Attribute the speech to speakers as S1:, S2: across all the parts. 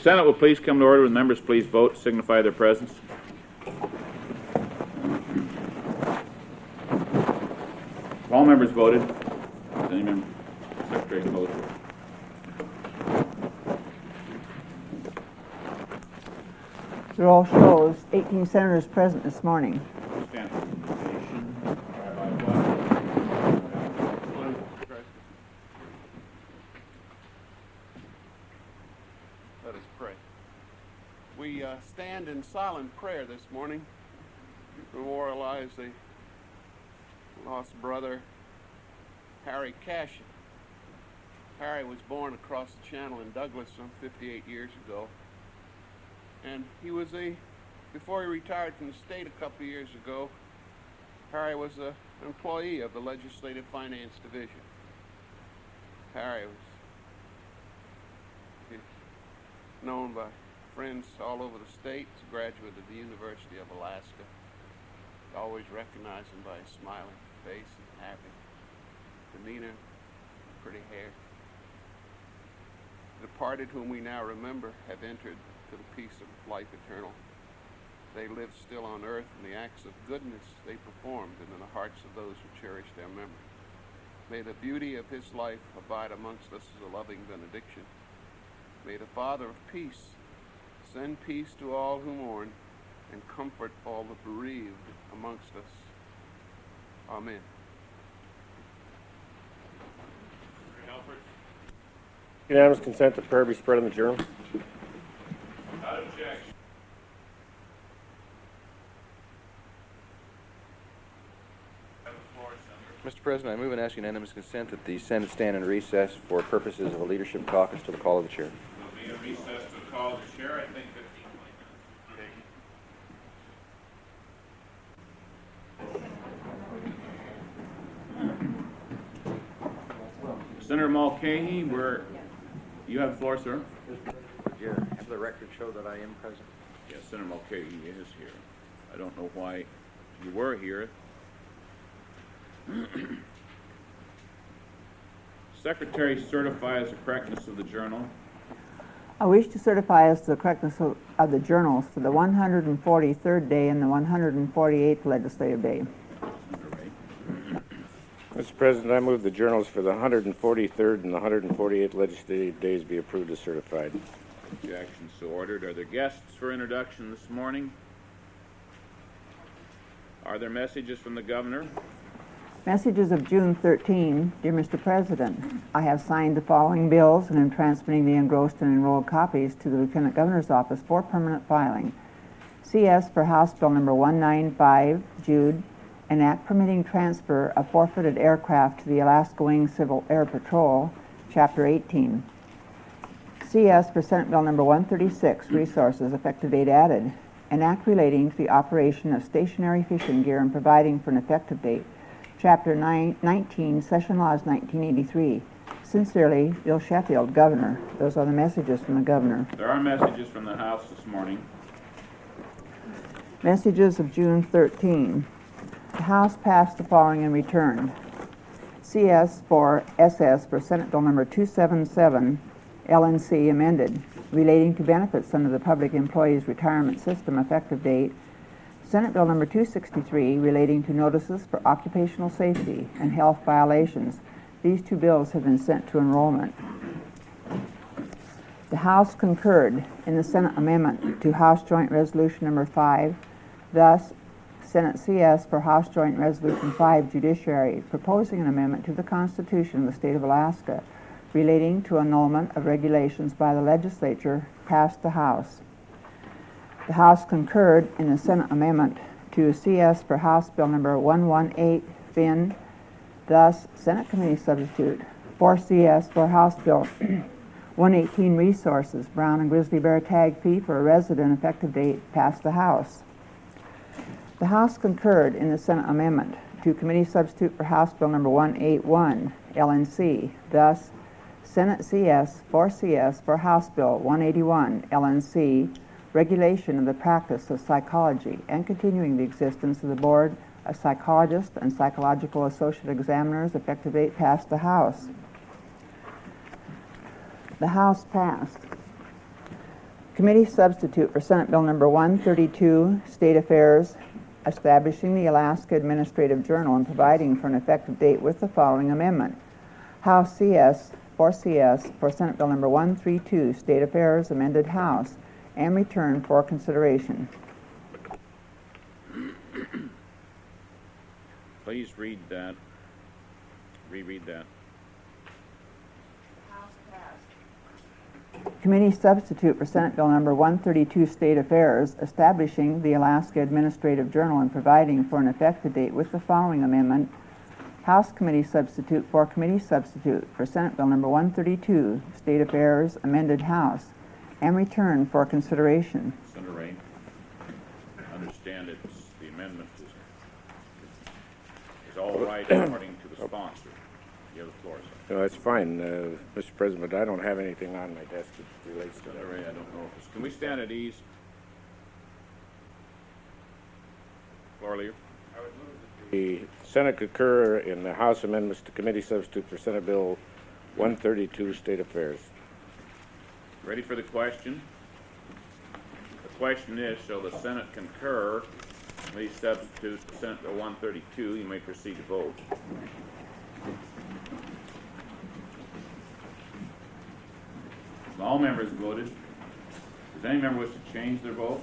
S1: Senate will please come to order. Will members please vote, signify their presence. All members voted. Does any member, Secretary vote?
S2: The roll shows 18 senators present this morning.
S1: Stand.
S3: Let us pray. We stand in silent prayer this morning to memorialize the lost brother, Harry Cashin. Harry was born across the channel in Douglas some 58 years ago. And he was before he retired from the state a couple of years ago, Harry was an employee of the Legislative Finance Division. Harry was known by friends all over the state. He's a graduate of the University of Alaska. You always recognize him by his smiling face and happy demeanor, pretty hair. The departed whom we now remember have entered to the peace of life eternal. They lived still on earth, and the acts of goodness they performed and in the hearts of those who cherish their memory. May the beauty of his life abide amongst us as a loving benediction. May the Father of peace send peace to all who mourn and comfort all the bereaved amongst us. Amen.
S4: Unanimous consent that prayer be spread on the journal.
S1: Without objection.
S5: Mr. President, I move and ask unanimous consent that the Senate stand in recess for purposes of a leadership caucus to the call of the chair.
S1: There'll be a recess to call the chair. I think 15 minutes. Senator Mulcahy, you have the floor, sir.
S5: Have the record show that I am present?
S1: Yes, Senator Mulcahy is here. I don't know why you were here. Secretary certifies the correctness of the journal.
S2: I wish to certify as to the correctness of the journals for the 143rd day and the 148th legislative day.
S4: Mr. President, I move the journals for the 143rd and the 148th legislative days be approved as certified.
S1: Objection so ordered. Are there guests for introduction this morning? Are there messages from the governor?
S2: Messages of June 13. Dear Mr. President, I have signed the following bills and am transmitting the engrossed and enrolled copies to the Lieutenant Governor's office for permanent filing. CS for House Bill number 195, Jude, an act permitting transfer of forfeited aircraft to the Alaska Wing Civil Air Patrol, Chapter 18. CS for Senate Bill number 136, Resources, effective date added, an act relating to the operation of stationary fishing gear and providing for an effective date, Chapter 19, Session Laws 1983. Sincerely, Bill Sheffield, Governor. Those are the messages from the Governor.
S1: There are messages from the House this morning.
S2: Messages of June 13. The House passed the following and returned. CS for SS for Senate Bill number 277, LNC amended, relating to benefits under the Public Employees Retirement System, effective date, Senate Bill number 263, relating to notices for occupational safety and health violations. These two bills have been sent to enrollment. The House concurred in the Senate amendment to House Joint Resolution number 5. Thus, Senate CS for House Joint Resolution 5, Judiciary, proposing an amendment to the Constitution of the State of Alaska relating to annulment of regulations by the legislature, passed the House. The House concurred in the Senate amendment to CS for House Bill number 118, Finn. Thus, Senate Committee Substitute 4CS for House Bill 118, Resources, Brown and Grizzly Bear Tag Fee for a resident, effective date, passed the House. The House concurred in the Senate amendment to Committee Substitute for House Bill number 181, LNC. Thus, Senate CS 4CS for House Bill 181, LNC, regulation of the practice of psychology and continuing the existence of the Board of Psychologists and Psychological Associate Examiners, effective date, passed the House. The House passed. Committee substitute for Senate Bill number 132, State Affairs, establishing the Alaska Administrative Journal and providing for an effective date with the following amendment. House CS for Senate Bill number 132, State Affairs, amended House, and return for consideration.
S1: Please read that. Reread that.
S2: Committee substitute for Senate Bill number 132, State Affairs, establishing the Alaska Administrative Journal and providing for an effective date with the following amendment. House Committee substitute for Senate Bill number 132, State Affairs, amended House, and return for consideration.
S1: Senator Ray, understand it's the amendment is all right according to the sponsor. You have the floor, sir.
S4: No, that's fine, Mr. President, but I don't have anything on my desk that relates to
S1: Senator
S4: that.
S1: Ray, I don't know if it's, can we stand at ease? Floor leader.
S4: The Senate concur in the House amendments to committee substitute for Senate Bill 132, State Affairs.
S1: Ready for the question? The question is, shall the Senate concur committee substitute for Senate Bill 132? You may proceed to vote. All members voted. Does any member wish to change their vote?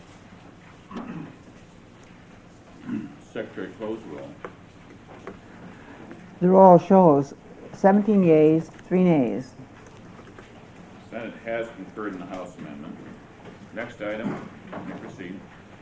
S1: Secretary, close the roll.
S2: The roll shows 17 yeas, 3 nays.
S1: Senate has concurred in the House amendment. Next item, you may proceed.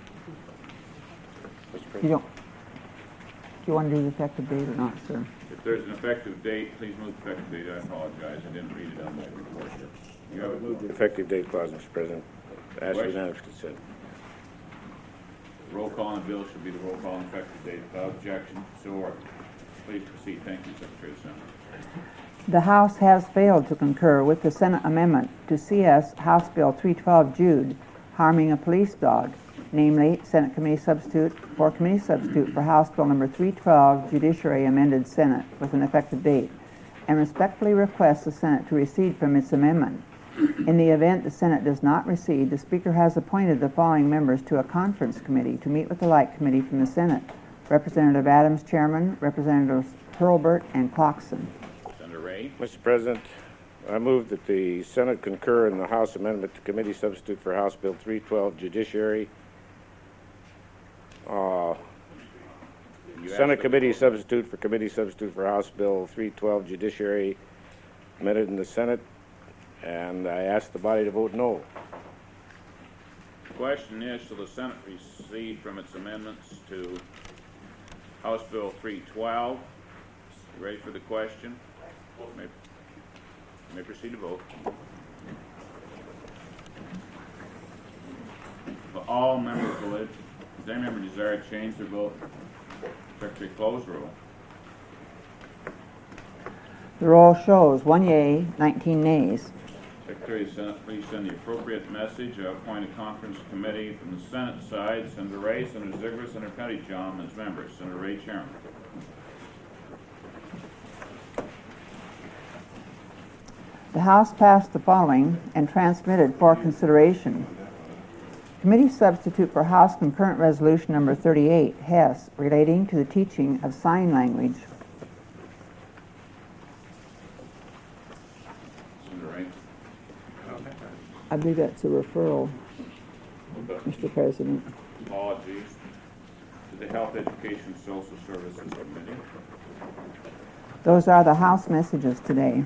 S2: Do you want to do the effective date or not, sir?
S1: If there's an effective date, please move the effective date. I apologize, I didn't read it on my report here. You have it moved.
S4: Effective date clause, Mr. President. Ask
S1: Question?
S4: unanimous consent.
S1: The roll call on the bill should be the roll call on effective date. Without objection, so ordered. Please proceed. Thank you, Secretary of the Senate.
S2: The House has failed to concur with the Senate amendment to CS House Bill 312 Jude, harming a police dog, namely Senate Committee substitute for House Bill number 312 Judiciary amended Senate with an effective date, and respectfully requests the Senate to recede from its amendment. In the event the Senate does not recede, the Speaker has appointed the following members to a conference committee to meet with the Like Committee from the Senate: Representative Adams, Chairman; Representatives Hurlburt and Clarkson.
S1: Senator Ray.
S4: Mr. President, I move that the Senate concur in the House amendment to committee substitute for House Bill 312 Judiciary. Senate committee substitute for House Bill 312 Judiciary amended in the Senate, and I ask the body to vote no.
S1: The question is, shall the Senate recede from its amendments to House Bill 312? You ready for the question? You may proceed to vote. But all members voted. Does any member desire to change their vote? Secretary, close the roll.
S2: The roll shows 1 yea, 19 nays.
S1: Secretary of the Senate, please send the appropriate message. Appoint a conference committee from the Senate side. Senator Ray, Senator Ziegler, Senator Pettyjohn as members. Senator Ray, Chairman.
S2: The House passed the following and transmitted for consideration. Committee substitute for House Concurrent Resolution number 38, Hess, relating to the teaching of sign language.
S1: Senator Ray.
S2: I believe that's a referral, Mr. President.
S1: Apologies to the Health, Education, Social Services Committee.
S2: Those are the House messages today.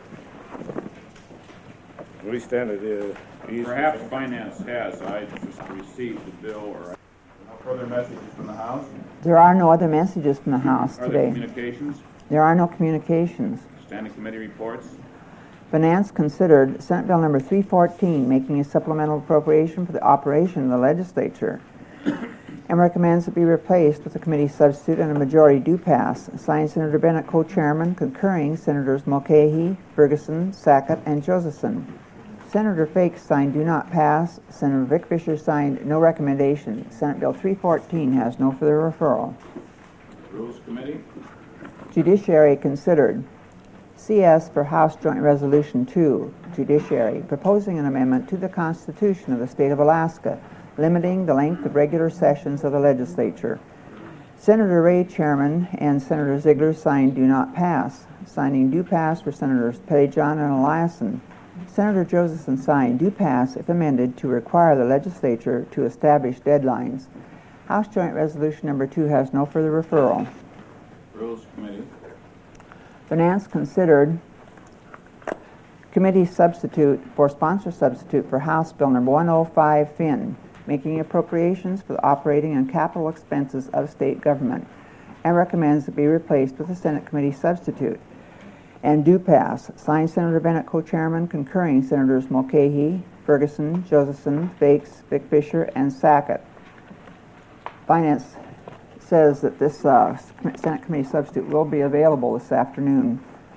S4: We stand at ease.
S1: Perhaps Finance has. I just received the bill or no further messages from the House.
S2: There are no other messages from the House
S1: Are there
S2: today.
S1: communications?
S2: There are no communications.
S1: Standing committee reports?
S2: Finance considered Senate Bill number 314, making a supplemental appropriation for the operation of the legislature, and recommends it be replaced with a committee substitute, and a majority do pass. Signed, Senator Bennett, co-chairman, concurring Senators Mulcahy, Ferguson, Sackett, and Josephson. Senator Fake signed do not pass. Senator Vic Fisher signed no recommendation. Senate Bill 314 has no further referral.
S1: Rules Committee?
S2: Judiciary considered CS for House Joint Resolution 2, Judiciary, proposing an amendment to the Constitution of the State of Alaska, limiting the length of regular sessions of the legislature. Senator Ray, Chairman, and Senator Ziegler signed do not pass. Signing do pass for Senators Pettyjohn and Eliason. Senator Josephson signed do pass if amended to require the legislature to establish deadlines. House Joint Resolution Number 2 has no further referral.
S1: Rules Committee.
S2: Finance considered committee substitute for sponsor substitute for House Bill Number 105 Finn, making appropriations for the operating and capital expenses of state government, and recommends it be replaced with a Senate committee substitute. And do pass. Signed Senator Bennett, co-chairman, concurring Senators Mulcahy, Ferguson, Josephson, Fakes, Vic Fisher, and Sackett. Finance says that this Senate committee substitute will be available this afternoon.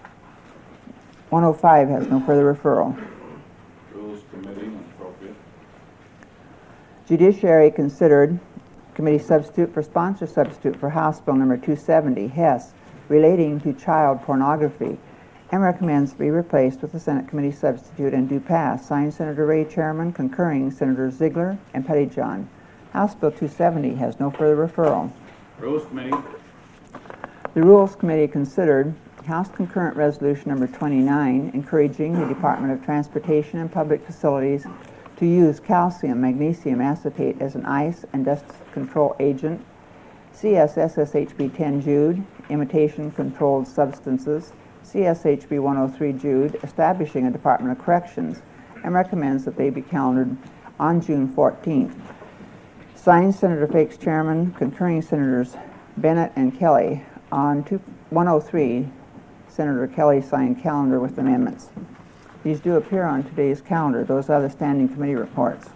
S2: 105 has no further referral.
S1: Rules Committee, when appropriate.
S2: Judiciary considered committee substitute for sponsor substitute for House Bill Number 270, Hess, relating to child pornography, and recommends be replaced with the Senate committee substitute and do pass. Signed Senator Ray, Chairman, concurring Senators Ziegler and Pettyjohn. House Bill 270 has no further referral.
S1: Rules Committee.
S2: The Rules Committee considered House Concurrent Resolution Number 29, encouraging the Department of Transportation and Public Facilities to use calcium magnesium acetate as an ice and dust control agent. CSSSHB 10 Jude, imitation controlled substances. CSHB 103 Jude, establishing a Department of Corrections, and recommends that they be calendared on June 14th. Signed Senator Fakes, Chairman, concurring Senators Bennett and Kelly. On 103, Senator Kelly signed calendar with amendments. These do appear on today's calendar. Those are the standing committee reports.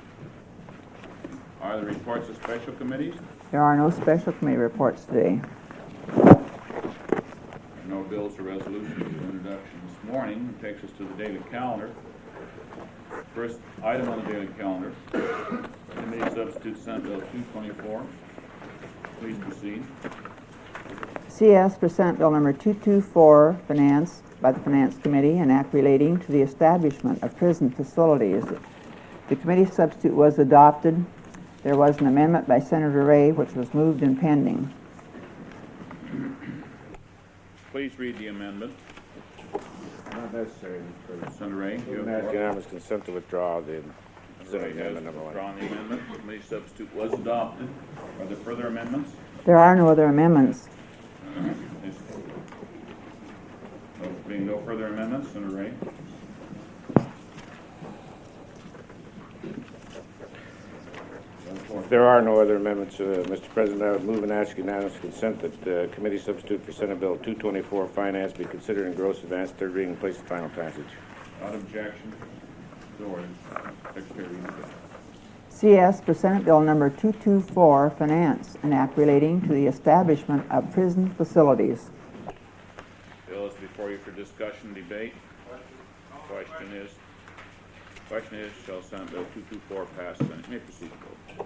S1: Are the reports of special committees?
S2: There are no special committee reports today.
S1: No bills or resolutions for introduction this morning. It takes us to the daily calendar. First item on the daily calendar, committee substitute Senate Bill 224. Please proceed.
S2: CS for Senate Bill Number 224, Finance, by the Finance Committee, an act relating to the establishment of prison facilities. The committee substitute was adopted. There was an amendment by Senator Ray, which was moved and pending.
S1: Please read the amendment.
S4: Not necessary, Mr. President.
S1: Senator Ray, you
S4: Move
S1: have the floor.
S4: unanimous consent to withdraw the Senate
S1: Ray has
S4: Amendment Number 1.
S1: withdrawn the amendment. The committee substitute was adopted. Are there further amendments?
S2: There are no other amendments.
S1: There being no further amendments, Senator Ray.
S4: If there are no other amendments, Mr. President, I would move and ask unanimous consent that the committee substitute for Senate Bill 224, Finance, be considered in gross advance, third reading, place in final passage.
S1: Without objection, so ordered. Secretary, read the bill.
S2: CS for Senate Bill Number 224, Finance, an act relating to the establishment of prison facilities.
S1: Bill is before you for discussion, debate. Question is, shall Senate Bill 224 pass? Senate? You may proceed, vote.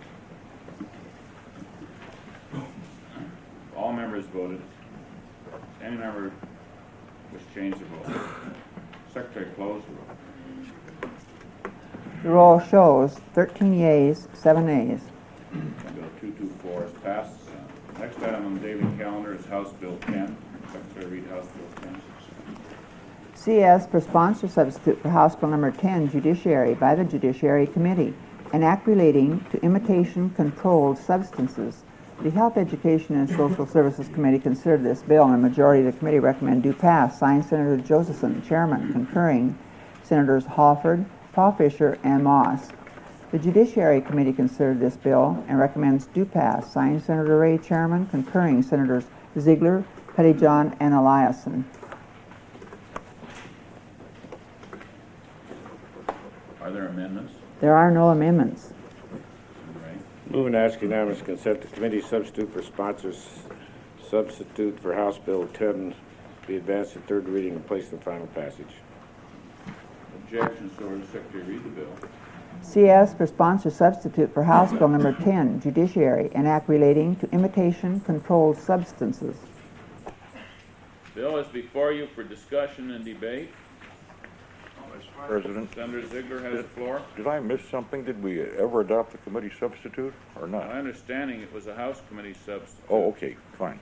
S1: All members voted. Any member wish to change their vote? Secretary, close the vote.
S2: The roll shows 13 yeas, 7 nays.
S1: Bill 224 is passed. Next item on the daily calendar is House Bill 10. Secretary, read House Bill 10.
S2: CS for sponsor substitute for House Bill Number 10, Judiciary, by the Judiciary Committee, an act relating to imitation controlled substances. The Health, Education, and Social Services Committee considered this bill, and a majority of the committee recommend do pass. Signed Senator Josephson, Chairman, concurring Senators Hawford, Paul Fisher, and Moss. The Judiciary Committee considered this bill and recommends do pass. Signed Senator Ray, Chairman, concurring Senators Ziegler, Pettyjohn, and Eliason.
S1: Are there amendments?
S2: There are no amendments.
S1: Right.
S4: Move and ask unanimous consent the committee substitute for sponsors substitute for House Bill 10 be advanced to third reading and placed in final passage.
S1: Objection, so ordered. Secretary, read the bill.
S2: CS for sponsor substitute for House Bill Number 10, Judiciary, an act relating to imitation controlled substances.
S1: Bill is before you for discussion and debate.
S6: Mr. President,
S1: Senator Ziegler has the floor.
S6: did I miss something? Did we ever adopt the committee substitute or not?
S1: My understanding it was a House Committee substitute.
S6: Oh, okay, fine.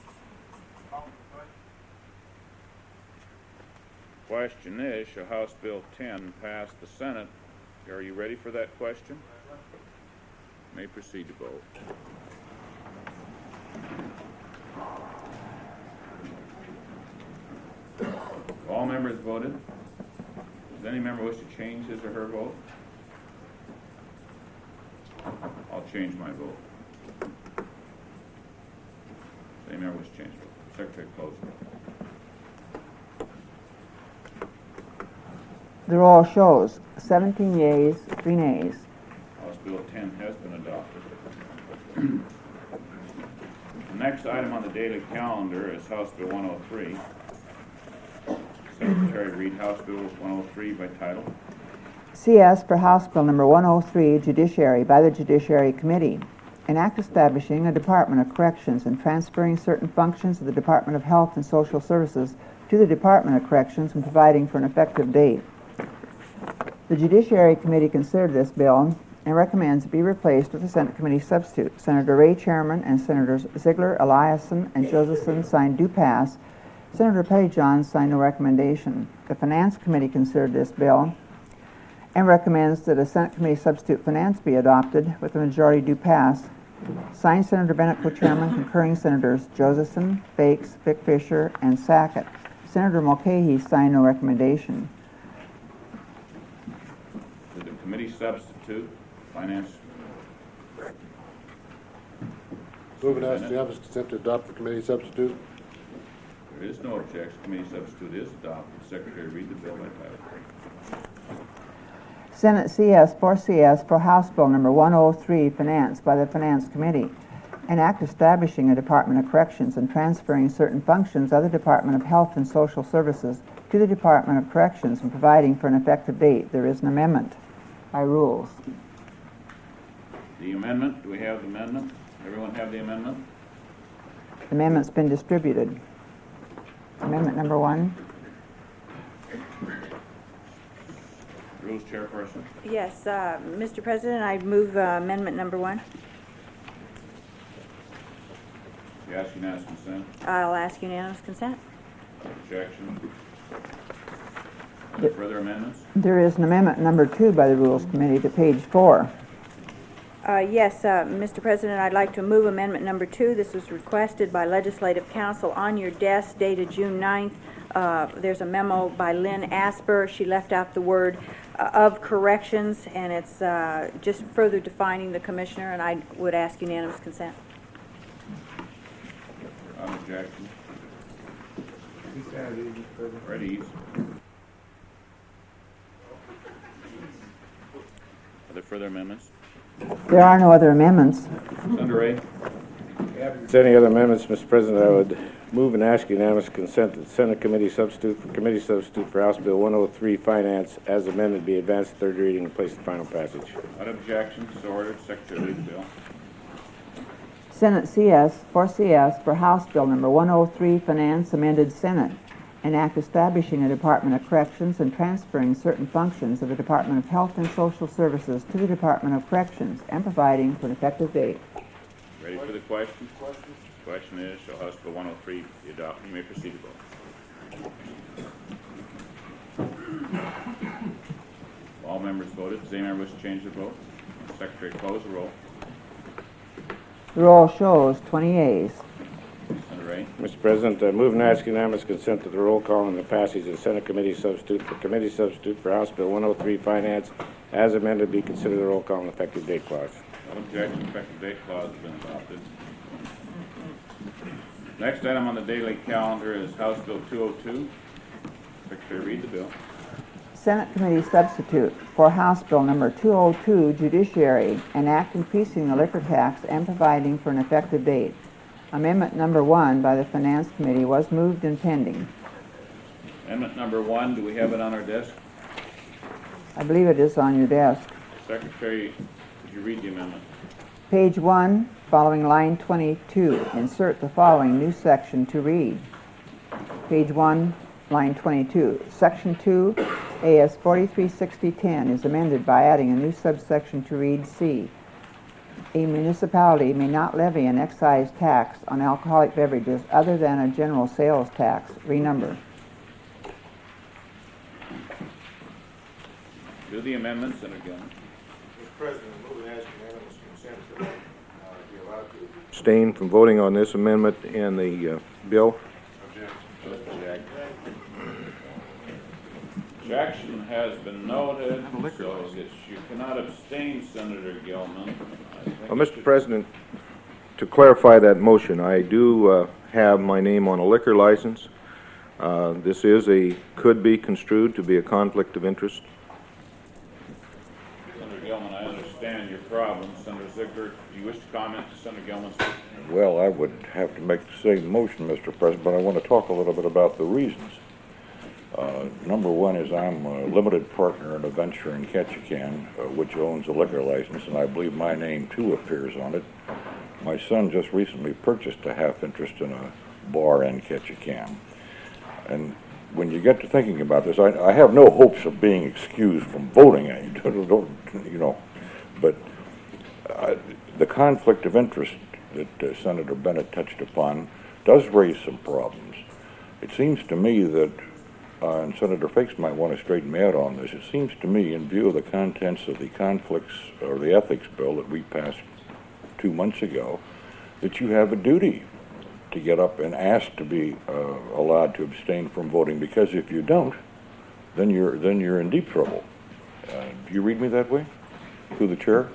S1: Question is, shall House Bill 10 pass the Senate? Are you ready for that question? May proceed to vote. All members voted. Does any member wish to change his or her vote? I'll change my vote. Does any member wish to change their vote? Secretary, close the vote.
S2: The roll shows 17 yeas, 3 nays.
S1: House Bill 10 has been adopted. The next item on the daily calendar is House Bill 103. Secretary, read House Bill 103 by title.
S2: CS for House Bill Number 103, Judiciary, by the Judiciary Committee. An act establishing a Department of Corrections and transferring certain functions of the Department of Health and Social Services to the Department of Corrections and providing for an effective date. The Judiciary Committee considered this bill and recommends it be replaced with a Senate Committee substitute. Senator Ray Chairman and Senators Ziegler, Eliason, and Josephson signed do pass. Senator Pettyjohn signed no recommendation. The Finance Committee considered this bill and recommends that a Senate Committee substitute finance be adopted with a majority do pass. Signed Senator Bennett, co-chairman, concurring Senators Josephson, Bakes, Vic Fisher, and Sackett. Senator Mulcahy signed no recommendation.
S1: Did the committee substitute finance?
S7: Move and ask unanimous consent to adopt the committee substitute.
S1: There is no objection. Committee substitute is adopted. Secretary, read the bill by title.
S2: Senate CS 4CS for House Bill Number 103, Finance, by the Finance Committee. An act establishing a Department of Corrections and transferring certain functions of the Department of Health and Social Services to the Department of Corrections and providing for an effective date. There is an amendment by rules.
S1: The amendment, do we have the amendment? Everyone have the amendment?
S2: The amendment's been distributed. Amendment number 1.
S1: Rules chairperson.
S8: Yes, Mr. President, I move amendment number 1.
S1: You ask unanimous consent.
S8: I'll ask unanimous consent.
S1: Objection. Are there further amendments?
S2: There is an amendment number 2 by the Rules Committee to page 4.
S8: Yes, Mr. President, I'd like to move amendment number 2. This was requested by Legislative Council on your desk dated June 9th. There's a memo by Lynn Asper. She left out the word of corrections, and it's just further defining the commissioner, and I would ask unanimous consent.
S1: On objection. Ready. Are there further amendments?
S2: There are no other amendments.
S1: Senator Ray.
S4: If there's any other amendments, Mr. President, I would move and ask unanimous consent that Senate Committee substitute for House Bill 103, Finance, as amended, be advanced to third reading and placed in final passage.
S1: Without objection, so ordered. Secretary, read the bill.
S2: Senate CS 4CS for House Bill Number 103, Finance, amended Senate. An act establishing a Department of Corrections and transferring certain functions of the Department of Health and Social Services to the Department of Corrections and providing for an effective date.
S1: Ready for the question? Question is, shall House Bill 103 be adopted? You may proceed to vote. All members voted. Does any member wish to change their vote? Secretary, close the roll.
S2: The roll shows 20 yeas.
S1: Senator Ray.
S4: Mr. President, I move and ask unanimous consent to the roll call and the passage of the Senate Committee substitute for House Bill 103, Finance, as amended, be considered a roll call and effective date clause.
S1: No objection. Effective date clause has been adopted. Next item on the daily calendar is House Bill 202. Secretary, read the bill.
S2: Senate Committee substitute for House Bill Number 202, Judiciary, an act increasing the liquor tax and providing for an effective date. Amendment number 1 by the Finance Committee was moved and pending.
S1: Amendment number 1, do we have it on our desk?
S2: I believe it is on your desk.
S1: Secretary, could you read the amendment?
S2: Page 1, following line 22, insert the following new section to read. page 1, line 22. Section 2, AS 436010 is amended by adding a new subsection to read C. A municipality may not levy an excise tax on alcoholic beverages other than a general sales tax. Renumber.
S1: Do the amendments, Senator Gilman.
S4: Mr. President, move and ask unanimous consent that be allowed to abstain from voting on this amendment and the bill.
S1: Objection has been noted, so you cannot abstain, Senator Gilman.
S4: Well, Mr. President, to clarify that motion, I do have my name on a liquor license. This could be construed to be a conflict of interest.
S1: Senator Gilman, I understand your problem. Senator Ziegler, do you wish to comment to Senator Gilman's?
S6: Well, I would have to make the same motion, Mr. President, but I want to talk a little bit about the reasons. Number one is I'm a limited partner in a venture in Ketchikan, which owns a liquor license, and I believe my name too appears on it. My son just recently purchased a half interest in a bar in Ketchikan. And when you get to thinking about this, I have no hopes of being excused from voting, but the conflict of interest that Senator Bennett touched upon does raise some problems. It seems to me that and Senator Fakes might want to straighten me out on this. It seems to me, in view of the contents of the conflicts or the ethics bill that we passed 2 months ago, that you have a duty to get up and ask to be allowed to abstain from voting. Because if you don't, then you're in deep trouble. Do you read me that way, through the chair?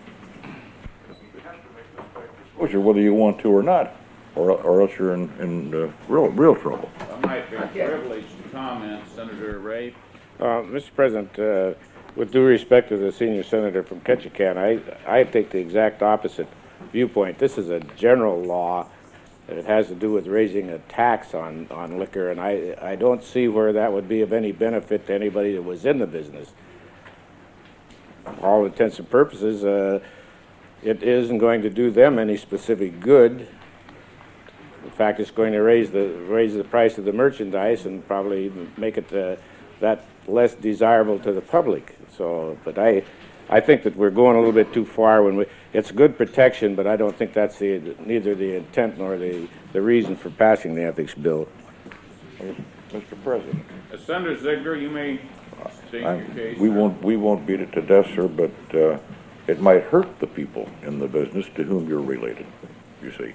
S6: Whether you want to or not, or else you're in real trouble.
S1: I might be privileged to comment, Senator Ray.
S4: Mr. President, with due respect to the senior senator from Ketchikan, I take the exact opposite viewpoint. This is a general law, and it has to do with raising a tax on liquor, and I don't see where that would be of any benefit to anybody that was in the business. For all intents and purposes, it isn't going to do them any specific good. In fact, it's going to raise the price of the merchandise and probably make it that less desirable to the public. So, but I think that we're going a little bit too far when it's good protection, but I don't think that's neither the intent nor the reason for passing the ethics bill.
S6: Mr. President.
S1: Senator Ziegler, you may state your case.
S6: We won't beat it to death, sir, but it might hurt the people in the business to whom you're related, you see.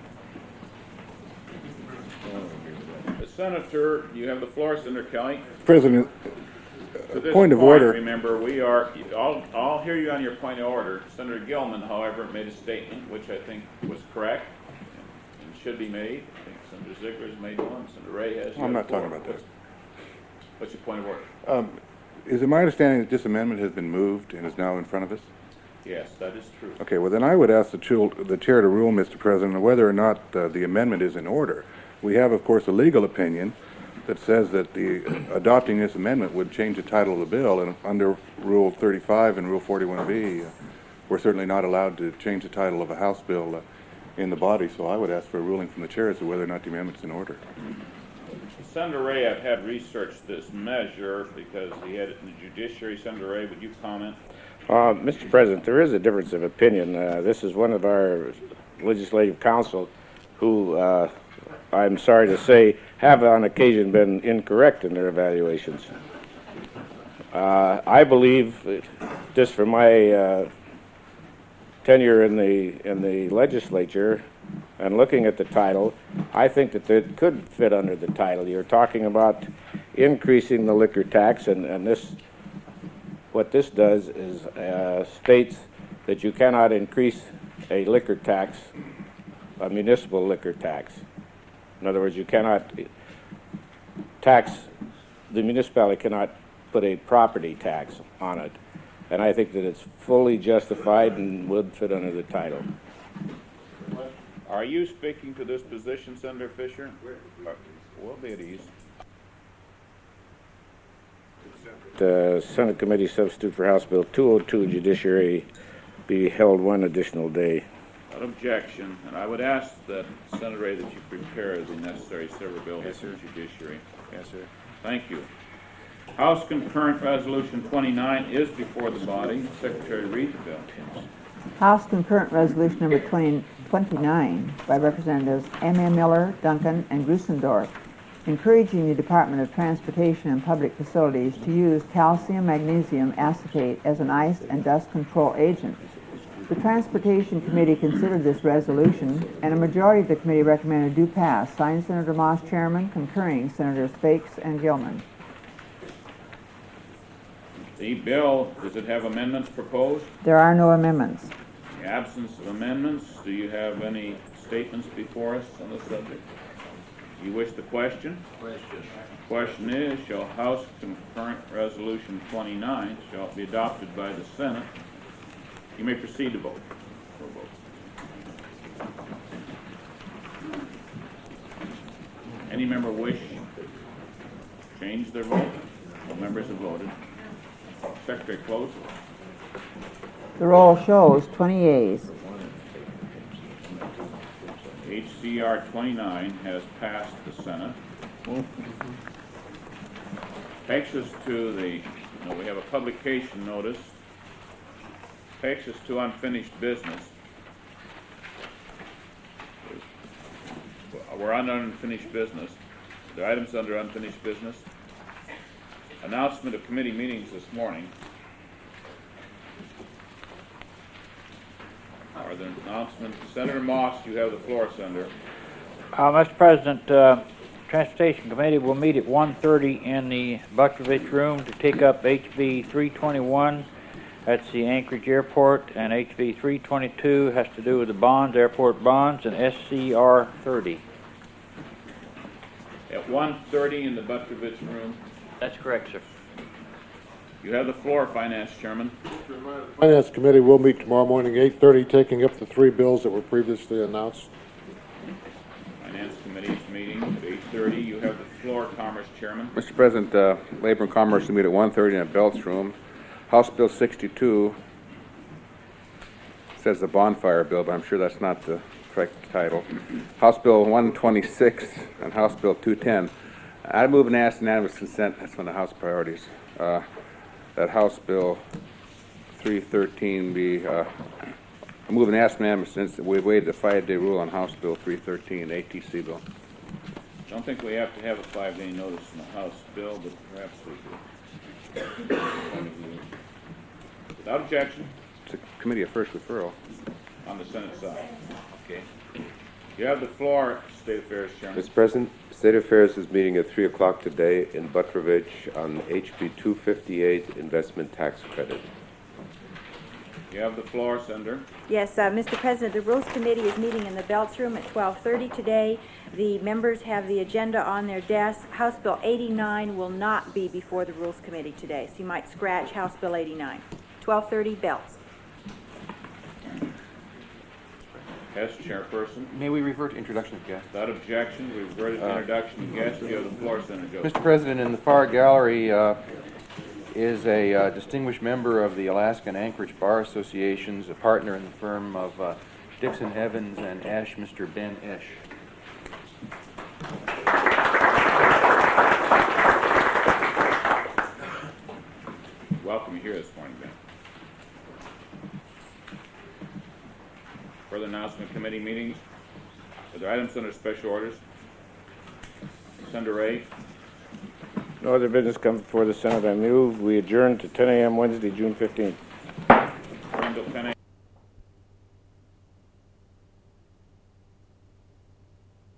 S1: Senator, you have the floor, Senator Kelly.
S7: President,
S1: Point of order. Remember, I'll hear you on your point of order. Senator Gilman, however, made a statement which I think was correct and should be made. I think Senator Ziegler's made one. Senator Ray has.
S9: I'm not talking about that.
S1: What's your point of order?
S9: Is it my understanding that this amendment has been moved and is now in front of us?
S1: Yes, that is true.
S9: Okay, well then I would ask the chair to rule, Mr. President, whether or not the amendment is in order. We have, of course, a legal opinion that says that adopting this amendment would change the title of the bill, and under Rule 35 and Rule 41B, we're certainly not allowed to change the title of a House bill in the body, so I would ask for a ruling from the chair as to whether or not the amendment's in order.
S1: Senator Ray, I've had researched this measure because he had it in the judiciary. Senator Ray, would you comment?
S4: Mr. President, there is a difference of opinion. This is one of our legislative counsel who, I'm sorry to say, have on occasion been incorrect in their evaluations. I believe, just from my tenure in the legislature and looking at the title, I think that it could fit under the title. You're talking about increasing the liquor tax, and what this does is states that you cannot increase a liquor tax, a municipal liquor tax. In other words, you cannot the municipality cannot put a property tax on it. And I think that it's fully justified and would fit under the title.
S1: Are you speaking to this position, Senator Fisher? We'll be at ease.
S4: The Senate Committee substitute for House Bill 202 Judiciary be held one additional day.
S1: Without objection, and I would ask that, Senator Ray, that you prepare the necessary severability for judiciary.
S5: Yes, sir.
S1: Thank you. House Concurrent Resolution 29 is before the body. Secretary, read the bill.
S2: House Concurrent Resolution number 29 by Representatives M.M. Miller, Duncan, and Grusendorf, encouraging the Department of Transportation and Public Facilities to use calcium magnesium acetate as an ice and dust control agent. The Transportation Committee considered this resolution, and a majority of the committee recommended do pass. Signed, Senator Moss, Chairman, concurring Senators Fakes and Gilman.
S1: The bill, does it have amendments proposed?
S2: There are no amendments.
S1: In the absence of amendments, do you have any statements before us on the subject? Do you wish the question? Question is, shall House Concurrent Resolution 29 shall it be adopted by the Senate? You may proceed to vote. Any member wish to change their vote? All members have voted. Secretary, close.
S2: The roll shows 20 yeas.
S1: HCR 29 has passed the Senate. Takes us to the, we have a publication notice. Takes us to unfinished business. We're on unfinished business. The items under unfinished business. Announcement of committee meetings this morning. Are there announcements? Senator Moss, you have the floor, Senator.
S10: Mr. President, Transportation Committee will meet at 1:30 in the Butrovich Room to take up HB 321. That's the Anchorage Airport, and HB 322 has to do with the bonds, airport bonds, and SCR 30.
S1: At 1:30 in the Butrovich Room.
S10: That's correct, sir.
S1: You have the floor, Finance Chairman.
S7: Finance Committee will meet tomorrow morning, 8:30, taking up the 3 bills that were previously announced.
S1: Finance Committee is meeting at 8:30. You have the floor, Commerce Chairman.
S3: Mr. President, Labor and Commerce will meet at 1:30 in the Belts Room. House Bill 62 says the bonfire bill, but I'm sure that's not the correct title. House Bill 126 and House Bill 210. I move and ask unanimous consent. That's one of the House priorities. That House Bill 313 be, I move and ask unanimous consent that we waive the 5-day rule on House Bill 313, the ATC bill.
S1: Don't think we have to have a 5-day notice in the House bill, but perhaps we do. Without objection.
S3: It's a committee of first referral.
S1: On the Senate side. Okay. You have the floor, State Affairs Chairman.
S11: Mr. President, State Affairs is meeting at 3 o'clock today in Butrovich on HB 258 investment tax credit.
S1: You have the floor, Senator.
S8: Yes, Mr. President, the Rules Committee is meeting in the Belts Room at 12:30 today. The members have the agenda on their desks. House Bill 89 will not be before the Rules Committee today, so you might scratch House Bill 89. 12:30, Belts.
S1: Yes, Chairperson.
S5: May we revert to introduction of guests?
S1: Without objection, we reverted to introduction of guests. You have the floor, Senator Joseph.
S5: Mr. President, in the far gallery is a distinguished member of the Alaska and Anchorage Bar Associations, a partner in the firm of Dixon Evans and Ash, Mr. Ben Esch.
S1: Welcome you here this morning, Ben. Further announcement of committee meetings. Are there items under special orders? Senator Ray.
S4: No other business comes before the Senate. I move we adjourn to 10 a.m. Wednesday, June 15th.
S1: Until 10 a.m.